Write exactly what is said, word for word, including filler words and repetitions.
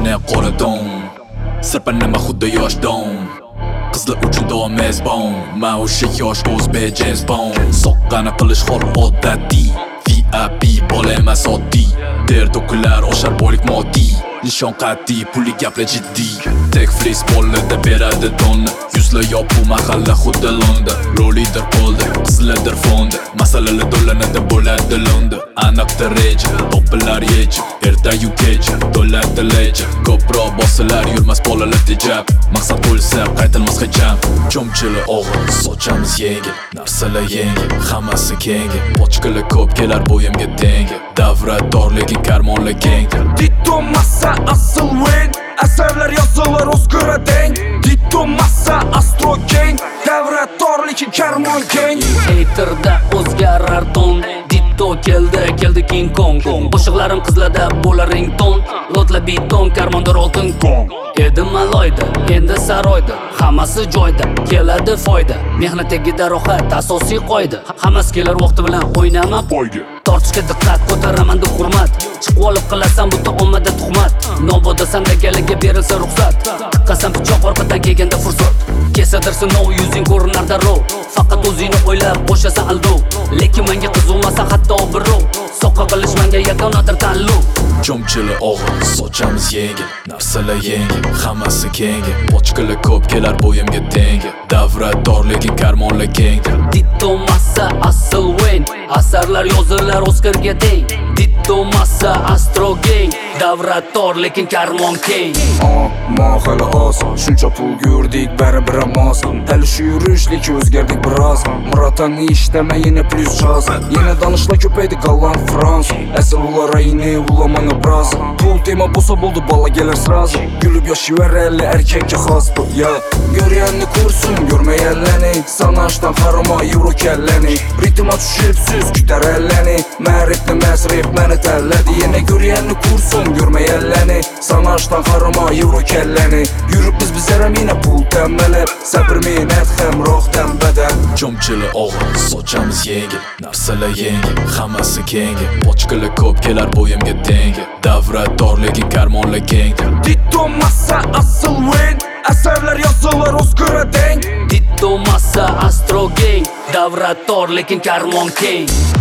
ne qora don Sirpanama xuddi yosh don Qizlar uchun davom mezbon Ma o'sha yosh o'zbe James Bond Soqqani qilish xor odatiy V I P bola emas oddiy Der to'kilar oshar boylik moddiy Nishon qat'iy puli gapla jiddiy Tek flis bolada beradi donni Yuzla yop bu mahalla xuddi London Rolidir qo'lda qizlardir fonda Masalalar dolanada bo'ladi London Aniqdir reja topilar yechib Ertayu kecha to'ladi leja Ko'proq bosilar yurmas bolalar tejab Maqsad bo'lsa qaytilmas hecham Cho'mchili og'ir sochamiz yengil Narsalar yengil hammasi kengil Pochkalar ko'p kelar bo'yimga tengi Davra dor lekin karmonlar keng Ditto massa asıl wen Asarlar yozilar o'z ko'ra deng Ditto massa astro keng Davra tor lekin karmon keng Haterda o'zgarar ton Ditto keldi, keldi King Kong Qo'shiqlarim qizlarda bo'lar rington Lotla biton, karmondor oltin kong Edim aloyda, endi saroyda Hammasi joyda, keladi foyda Mehnat tagida rohat, asosiy qoida Hammasi kelar vaqti bilan o'ynama poyga Tortishga diqqat, ko'taraman deb hurmat Chiqib olib qilasan butun ommada tuhmat Noboda sandagaliga berilsa ruxsat Tiqqasan pichoq orqadan kelganda fursat Kesadir sinov yuzing ko'rinar darrov Faqat o'zingni o'ylab qo'shasan aldov Lekin menga qiziqmasa hatto birov Soqqa qilish menga yagonadir tanlov Cho'mchili og'ir sochamiz yengil Narsalar yengil hammasi kengil Pochkalar ko'p kelar bo'yimga tengi Davra dor lekin karmonlar keng Ditto massa asl wen Asarlar yozilar Oscarga teng Ditto massa astro gang Davra tor lekin karmon keng Ammo hali oz Shuncha pul yurdik baribir mos Hali shu yurishlik o'zgardik biroz Muratani ishtama yana plus jaz Yana danishlar ko'paydi Golland Frans Asl ular ayni ulamani biroz Pul tema bo'lsa bo'ldi bola kelar sразу Gulib yoshiver hali erkakka xos bu ya Göryanni ko'rsin görmayanlarni Sanashdan qarama euro kallani Ritma tushib siz kutar allani Ma'rifni mas rap mani tanladi Yana göryanni ko'rsin görmayanlarni Sanashdan qarama euro kallani Yurib biz bizlar mina pul tammalab Sabr mehnat hamrohdan badal Cho'mchili og'ir sochamiz yengil Narsalar yengil hammasi kengil Pochkalar ko'p kelar bo'yimga tengi Davra dor lekin karmonlar keng Ditto massa asl wen Asarlar yozilar o'z ko'ra deng Ditto massa astro gang Davra tor lekin karmon keng